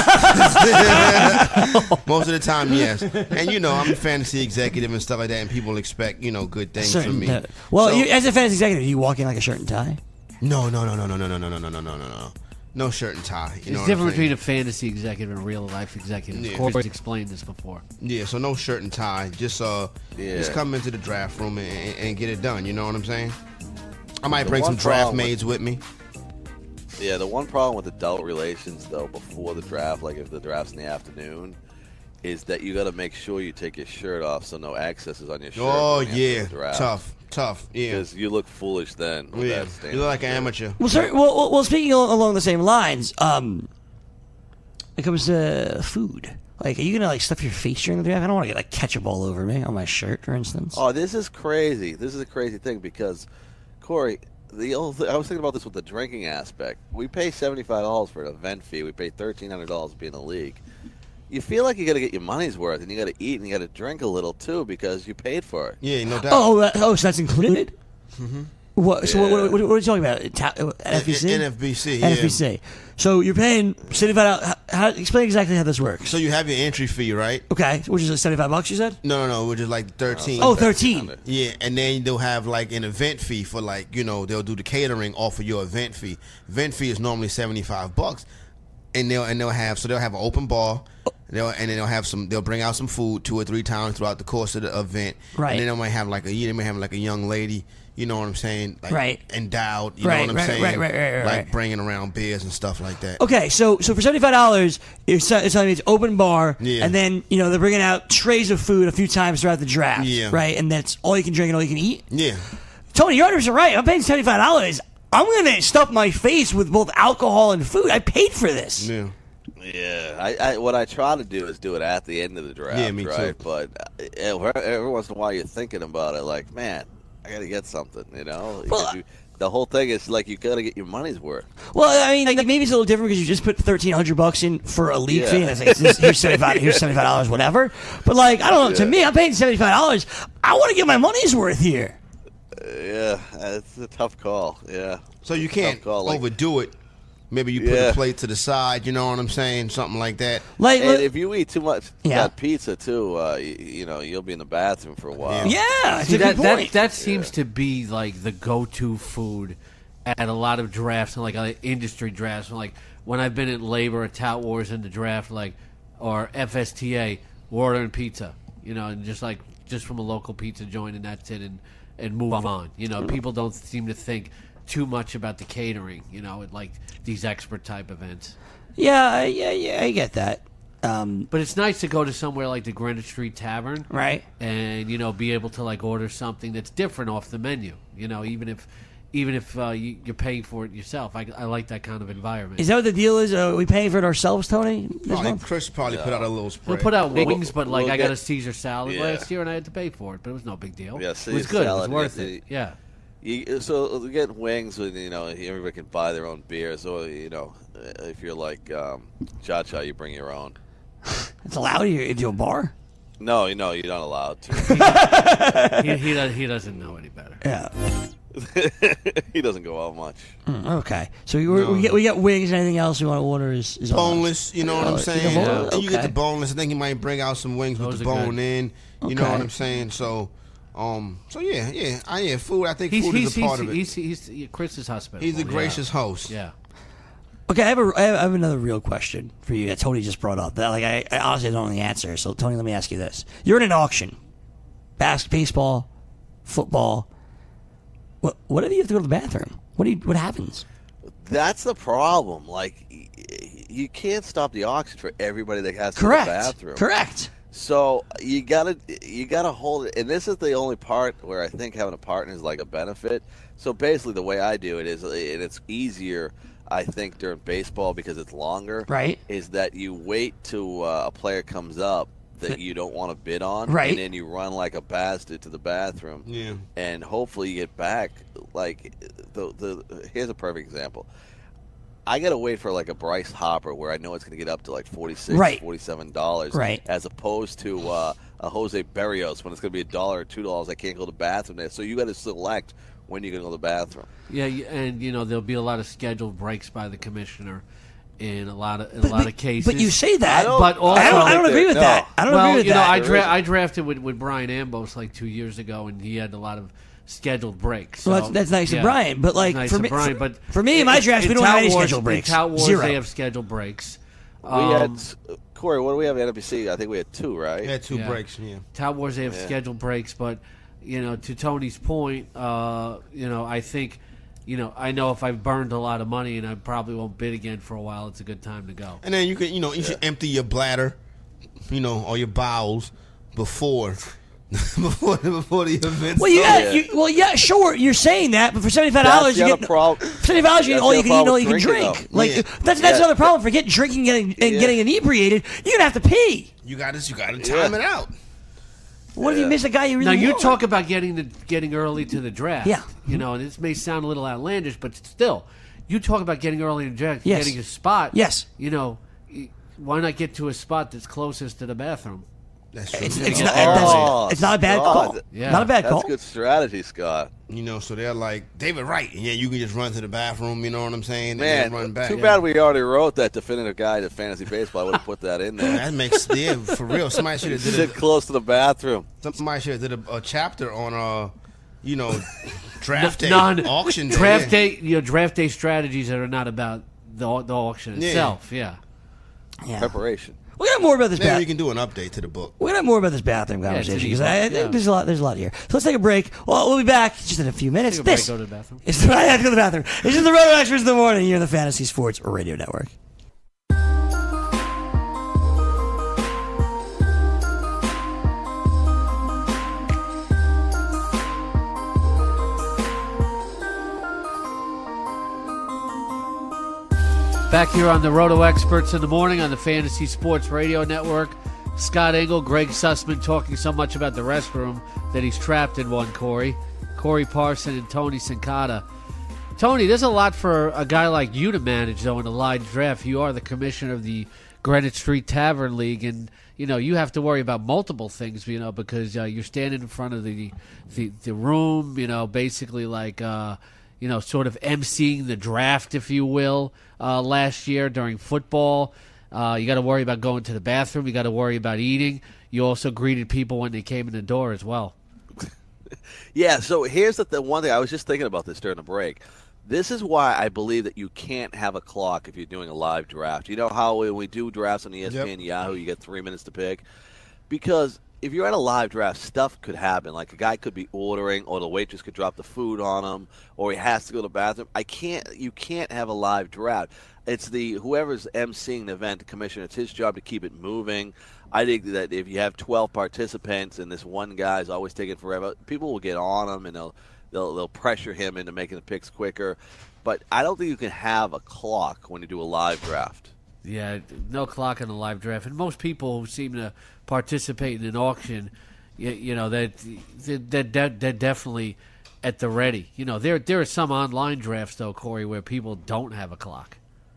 Most of the time, yes. And you know, I'm a fantasy executive and stuff like that, and people expect you know good things Certain- from me. uh, well, So- you, as a fantasy executive, you walk in like a shirt and tie. no, no, no, no, no, no, no, no, no, no, no, no, no, no. No shirt and tie. You know There's what I'm difference saying? between a fantasy executive and a real life executive. Yeah. Corey's explained this before. Yeah, so no shirt and tie. Just uh, Yeah. just come into the draft room and, and, and get it done. You know what I'm saying? I might The bring one some draft problem with- maids with me. Yeah, the one problem with adult relations, though, before the draft, like if the draft's in the afternoon, is that you got to make sure you take your shirt off so no access is on your shirt. Oh when you yeah, enter the draft. tough, tough. Yeah, Because you look foolish then. With yeah. that standard. You look like an amateur. Well, sir, well, well, well, speaking al- along the same lines, um, it comes to food. Like, are you gonna like stuff your face during the draft? I don't want to get like ketchup all over me on my shirt, for instance. Oh, this is crazy. This is a crazy thing because, Corey, the old th- I was thinking about this with the drinking aspect. We pay seventy-five dollars for an event fee. We pay thirteen hundred dollars to be in the league. You feel like you got to get your money's worth, and you got to eat and you got to drink a little too because you paid for it. Yeah, no doubt. Oh, that, oh, so that's included. Mm-hmm. What? So what, Yeah. what, what, what are you talking about? Ta- uh, N F B C. N F B C, yeah. N F B C. So you're paying seventy-five dollars. How, how, explain exactly how this works. So you have your entry fee, right? Okay, which is like seventy-five bucks. You said. No, no, no, which is like thirteen. Oh, thirteen. Yeah, and then they'll have like an event fee for like you know they'll do the catering off of your event fee. Event fee is normally seventy five bucks, and they'll and they'll have so they'll have an open bar. They'll and then they'll have some. They'll bring out some food two or three times throughout the course of the event. Right. And then they might have like a they might have like a young lady. You know what I'm saying? Like Right. Endowed. You Right, know what I'm right, saying? right, right, right, right, Like right. bringing around beers and stuff like that. Okay, so so for seventy-five dollars, it's telling me it's open bar, Yeah. and then you know they're bringing out trays of food a few times throughout the draft, Yeah. right? And that's all you can drink and all you can eat. Yeah. Tony, you're one hundred percent right. I'm paying seventy-five dollars. I'm gonna stuff my face with both alcohol and food. I paid for this. Yeah. Yeah, I, I what I try to do is do it at the end of the draft, Yeah, me too. right? But uh, every every once in a while you're thinking about it, like, man, I got to get something, you know? Well, Because you, the whole thing is like you got to get your money's worth. Well, I mean, like, maybe it's a little different because you just put thirteen hundred bucks in for a league Yeah. fee, and it's like, this, here's seventy five, here's seventy five dollars, whatever. But like, I don't know. To Yeah. me, I'm paying seventy five dollars. I want to get my money's worth here. Uh, yeah, it's a tough call. Yeah. So you can't Tough call, like- overdo it. Maybe you put Yeah. a plate to the side. You know what I'm saying? Something like that. Like, And if you eat too much Yeah. that pizza too, uh, you, you know, you'll be in the bathroom for a while. yeah, it's See, a that, good that point. that seems to be like the go-to food at a lot of drafts and like uh, industry drafts. Like when I've been at Labor or Tout Wars in the draft, like or F S T A, we're ordering pizza, you know, and just like just from a local pizza joint, and that's it, and and move on. You know, people don't seem to think too much about the catering, you know, at like these expert type events. yeah, yeah, yeah. I get that. Um, But it's nice to go to somewhere like the Greenwich Street Tavern, right. and you know be able to like order something that's different off the menu. You know, even if even if uh, you, you're paying for it yourself, I, I like that kind of environment. Is that what the deal is? Are we paying for it ourselves, Tony? This Probably, month? Chris probably put out a little We'll spread. put out We'll- wings, but like we'll I got get- a Caesar salad Yeah. last year, and I had to pay for it, but it was no big deal. Yeah, it was Caesar good. salad, it was worth yeah, it. Yeah. You, so you get wings when you know everybody can buy their own beers, or you know if you're like um, Cha Cha, you bring your own. It's allowed you into a bar. No, you know you're not allowed to. he, he, does, he doesn't know any better. Yeah. He doesn't go out much. Mm, okay. So we, we, we get we get wings. And anything else we want to order is, is on us. boneless, you know what Oh, I'm you saying? can Yeah. order- And you get okay. the boneless. I think you might bring out some wings Those with the are bone good. in. You know Okay. what I'm saying? So, um, so yeah, yeah, I yeah, food. I think He's food he's is a part he's, of it. he's, he's, he's Chris is hospitable. He's a Yeah. gracious host. Yeah. Okay, I have a I have, I have another real question for you that Tony just brought up. That like I, I honestly don't know the answer. So Tony, let me ask you this: you're in an auction, basketball, baseball, football. What what if you have to go to the bathroom? What do you, what happens? That's the problem. Like y- y- you can't stop the auction for everybody that has to Correct. go to the bathroom. Correct. So you gotta you gotta hold it, and this is the only part where I think having a partner is like a benefit. So basically, the way I do it is, and it's easier, I think, during baseball because it's longer. Right. Is that you wait till uh, a player comes up that you don't want to bid on, Right. and then you run like a bastard to the bathroom. Yeah. And hopefully you get back. Like the the here's a perfect example. I gotta wait for like a Bryce Hopper where I know it's gonna get up to like forty-six, Right. forty-seven dollars, Right. as opposed to uh, a Jose Berrios when it's gonna be a dollar or two dollars. I can't go to the bathroom there, so you got to select when you're gonna go to the bathroom. Yeah, y- and you know there'll be a lot of scheduled breaks by the commissioner in a lot of in But, a lot but, of cases. but you say that. I don't- But also, I don't, I don't agree with No. that. I don't well, agree with you know, that. I, There dra- isn't. I drafted with, with Brian Ambos like two years ago, and he had a lot of scheduled breaks. Well, So, that's- that's nice of yeah, Brian, but, it's like, nice for of me- Brian, for- but for me, in my drafts, we in don't have Tout any Wars- scheduled breaks. In Tout Wars, Zero. they have scheduled breaks. We Um, had Corey. What do we have at N B C? I think we had two, right? Yeah, two Yeah. breaks. Yeah. Tout Wars, they have Yeah. scheduled breaks, but you know, to Tony's point, uh, you know, I think, you know, I know if I've burned a lot of money and I probably won't bid again for a while, it's a good time to go. And then you can, you know, you should empty your bladder, you know, or your bowels before, before, before the event. Well, you starts. got, you, well, yeah, sure, you're saying that, but for seventy-five dollars, That's you the get other prob- for seventy-five dollars, you get that's all the you other can eat, and all problem you can with drink. drinking, Like Yeah. that's that's Yeah. another problem. Forget drinking and, and Yeah. getting inebriated. You're gonna have to pee. You got to, you got to time Yeah. it out. What if you Yeah. miss a guy you really Now you want? talk about getting the getting early to the draft. Yeah. You know, and this may sound a little outlandish, but still, you talk about getting early in the draft, Yes. getting a spot. Yes. You know, y- why not get to a spot that's closest to the bathroom? That's true. It's, Yeah. it's, not, Oh, it doesn't- it's not a bad God. call. Yeah. Not a bad That's call. good strategy, Scott. You know, so they're like David Wright, and yeah, you can just run to the bathroom. You know what I'm saying? And Man, then run back. too yeah. bad we already wrote that definitive guide to fantasy baseball. I would have put that in there. That makes yeah, for real. Somebody should have did Sit a, close to the bathroom. somebody should have did a, a chapter on uh, you know, draft day, Non auction day. draft yeah. day. You know, draft day strategies that are not about the au- the auction Yeah. itself. Yeah. Yeah. Preparation. We're gonna have more about this. Maybe Bath- you can do an update to the book. We're gonna have more about this bathroom Yeah, it's an conversation because ebook, I, I think yeah. there's a lot. There's a lot here. So let's take a break. Well, we'll be back just in a few minutes. Take a break, This go to the bathroom. is I have to go to the bathroom. This is the Roto Experts in the morning here on the Fantasy Sports Radio Network. Back here on the Roto Experts in the morning on the Fantasy Sports Radio Network. Scott Engel, Greg Sussman talking so much about the restroom that he's trapped in one, Corey. Corey Parson and Tony Sincata. Tony, there's a lot for a guy like you to manage, though, in a live draft. You are the commissioner of the Greenwich Street Tavern League, and you know you have to worry about multiple things, you know, because uh, you're standing in front of the, the the room, you know, basically like uh, you know, sort of emceeing the draft, if you will, uh, last year during football. Uh, you got to worry about going to the bathroom. You got to worry about eating. You also greeted people when they came in the door as well. Yeah. So here's the th- one thing I was just thinking about this during the break. This is why I believe that you can't have a clock if you're doing a live draft. You know how when we do drafts on E S P N yep. Yahoo, you get three minutes to pick? Because if you're at a live draft, stuff could happen. Like a guy could be ordering, or the waitress could drop the food on him, or he has to go to the bathroom. I can't. You can't have a live draft. It's the whoever's emceeing the event, the commissioner. It's his job to keep it moving. I think that if you have twelve participants and this one guy's always taking forever, people will get on him and they'll. They'll they'll pressure him into making the picks quicker, but I don't think you can have a clock when you do a live draft. Yeah, no clock in a live draft, and most people who seem to participate in an auction, you, you know, they're, they're, they're, they're definitely at the ready. You know, there there are some online drafts though, Corey, where people don't have a clock.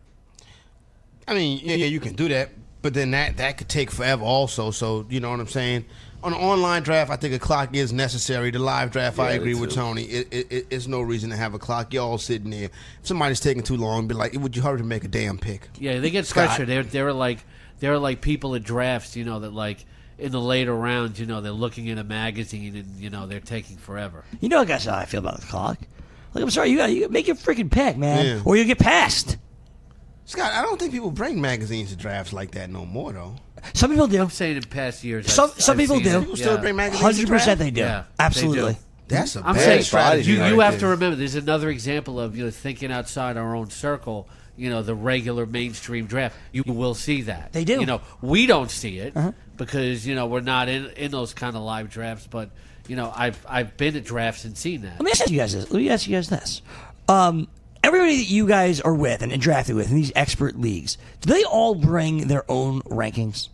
I mean, yeah, yeah, you can do that, but then that that could take forever also. So you know what I'm saying. On an online draft, I think a clock is necessary. The live draft, yeah, I agree with Tony. It, it, it, it's no reason to have a clock. You're all sitting there. If somebody's taking too long, be like, would you hurry to make a damn pick? Yeah, they get pressured. They're, they're like they're like people at drafts, you know, that like in the later rounds, you know, they're looking in a magazine and, you know, they're taking forever. You know, I guess how I feel about the clock. Like, I'm sorry, you got to make your freaking pick, man, yeah. or you get passed. Scott, I don't think people bring magazines to drafts like that no more, though. Some people do. I'm saying in past years. Some I've, some I've people do. People still yeah. bring magazines. Hundred percent, they do. Yeah, absolutely. They do. That's a I'm bad saying, strategy. You, right you have there. to remember, there's another example of you know thinking outside our own circle. You know, the regular mainstream draft. You will see that. They do. You know, we don't see it uh-huh. because you know we're not in in those kind of live drafts. But you know, I've I've been at drafts and seen that. Let me ask you guys this. Let me ask you guys this. Um, Everybody that you guys are with and, and drafted with in these expert leagues, do they all bring their own rankings?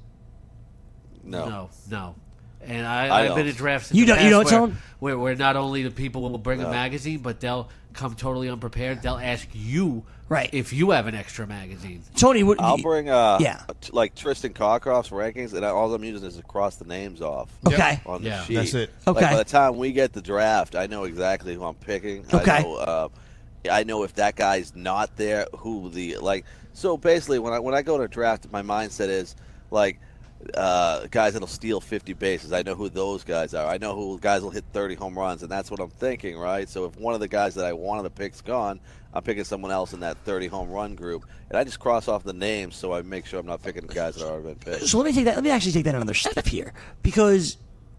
No, no, no. And I, I I've don't. been in drafts. In You the don't. You past don't, where, Tone? where, where not only the people will bring No. a magazine, but they'll come totally unprepared. They'll ask you, right, if you have an extra magazine. Tony, what? I'll bring uh, yeah. a t- like Tristan Cockcroft's rankings, and I, all I'm using is to cross the names off. Okay. On the Yeah. sheet. That's it. Okay. Like by the time we get the draft, I know exactly who I'm picking. Okay. I know, uh, I know if that guy's not there, who the like. So basically, when I when I go to draft, my mindset is like uh, guys that'll steal fifty bases. I know who those guys are. I know who guys will hit thirty home runs, and that's what I'm thinking, right? So if one of the guys that I wanted to pick's gone, I'm picking someone else in that thirty home run group, and I just cross off the names so I make sure I'm not picking guys that have already been picked. So let me take that. Let me actually take that another step here, because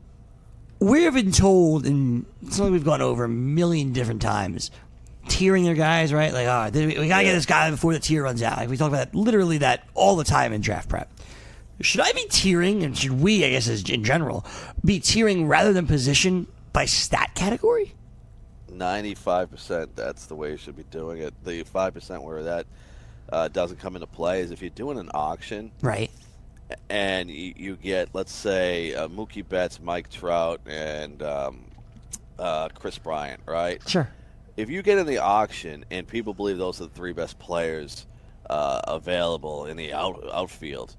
we've been told, and something we've gone over a million different times, tiering their guys, right? Like, all right, we got to Yeah. get this guy before the tier runs out. Like, we talk about that, literally that all the time in draft prep. Should I be tiering, and should we, I guess, as in general, be tiering rather than position by stat category? ninety-five percent, that's the way you should be doing it. The five percent where that uh, doesn't come into play is if you're doing an auction, Right. and you, you get, let's say, uh, Mookie Betts, Mike Trout, and um, uh, Chris Bryant, right? Sure. If you get in the auction and people believe those are the three best players uh, available in the out, outfield,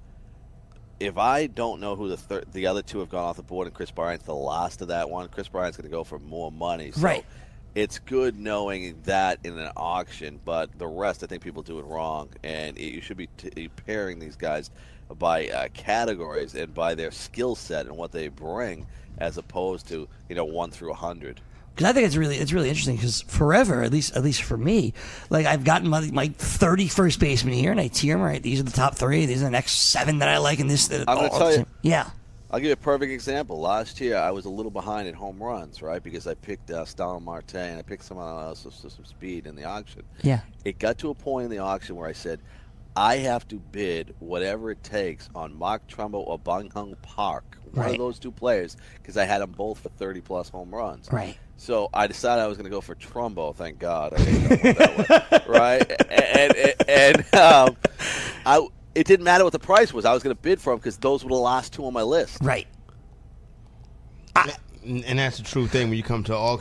if I don't know who the thir- the other two have gone off the board and Chris Bryant's the last of that one, Chris Bryant's going to go for more money. So Right. it's good knowing that in an auction, but the rest I think people do it wrong, and it, you should be t- pairing these guys by uh, categories and by their skill set and what they bring, as opposed to you know one through a hundred. Because I think it's really it's really interesting. Because forever, at least at least for me, like I've gotten my my thirty first baseman here, and I tier them right. These are the top three. These are the next seven that I like. And this, I'm going to tell you. Yeah. I'll give you a perfect example. Last year, I was a little behind in home runs, right? Because I picked uh, Stalin Marte and I picked someone else with some speed in the auction. Yeah. It got to a point in the auction where I said, I have to bid whatever it takes on Mark Trumbo or Bung Hung Park, one Right. of those two players, because I had them both for thirty-plus home runs. Right. So I decided I was going to go for Trumbo. Thank God. I didn't know that one, right? And, and, and um, I, it didn't matter what the price was. I was going to bid for them because those were the last two on my list. Right. And that's the true thing when you come to an auction.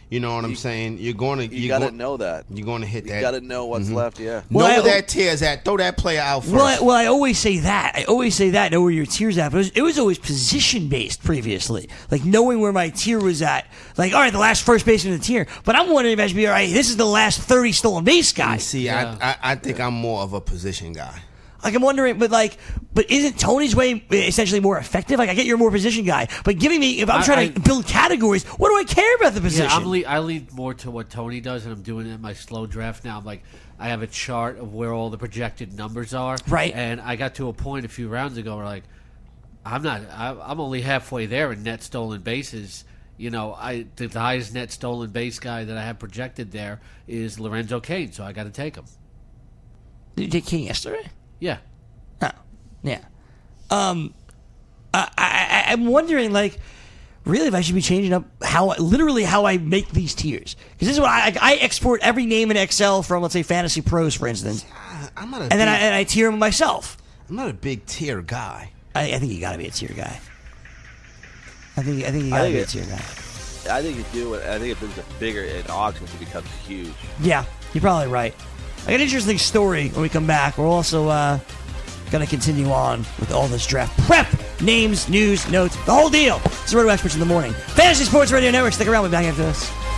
You know what I'm You- saying? You're going to You you're got to go- know that. You're going to hit You that. got to know what's left. Yeah. know Well, I- where that tear's at. Throw that player out first. Well, I, well, I always say that. I always say that. Know where your tier's at. But it was, it was always position based previously, like knowing where my tier was at. Like, all right, the last first baseman in the tier. But I'm wondering if I should be all right. This is the last thirty stolen base guy. See, Yeah. I, I I think I'm more of a position guy. Like I'm wondering, but like, but isn't Tony's way essentially more effective? Like I get you're a more position guy, but giving me if I'm I- trying to I- build categories, what do I care about the position? Yeah, I'm le- I lean more to what Tony does, and I'm doing it in my slow draft now. I'm like, I have a chart of where all the projected numbers are. Right. And I got to a point a few rounds ago where, like, I'm not, I, I'm only halfway there in net stolen bases. You know, I the highest net stolen base guy that I have projected there is Lorenzo Cain, so I got to take him. Did you take King yesterday? Yeah. Oh, yeah. Um, I, I, I'm wondering, like, really, if I should be changing up how, literally, how I make these tiers. Because this is what I, I export every name in Excel from, let's say, Fantasy Pros, for instance, I, I'm not a and big, then I, and I tier them myself. I'm not a big tier guy. I, I think you got to be a tier guy. I think I think you got I to be a think tier guy. I think you do. I think if it's a bigger in auctions, it becomes huge. Yeah, you're probably right. I got an interesting story when we come back. We're also uh, going to continue on with all this draft prep, names, news, notes, the whole deal. It's the Roto Experts in the Morning. Fantasy Sports Radio Network. Stick around. We'll be back after this.